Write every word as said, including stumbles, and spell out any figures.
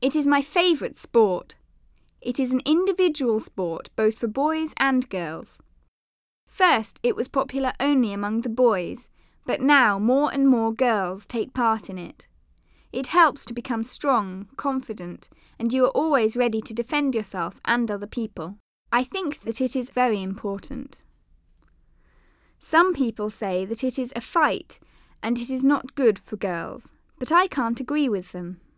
It is my favourite sport. It is an individual sport both for boys and girls. First, it was popular only among the boys, but now more and more girls take part in it. It helps to become strong, confident, and you are always ready to defend yourself and other people. I think that it is very important. Some people say that it is a fight and it is not good for girls, but I can't agree with them.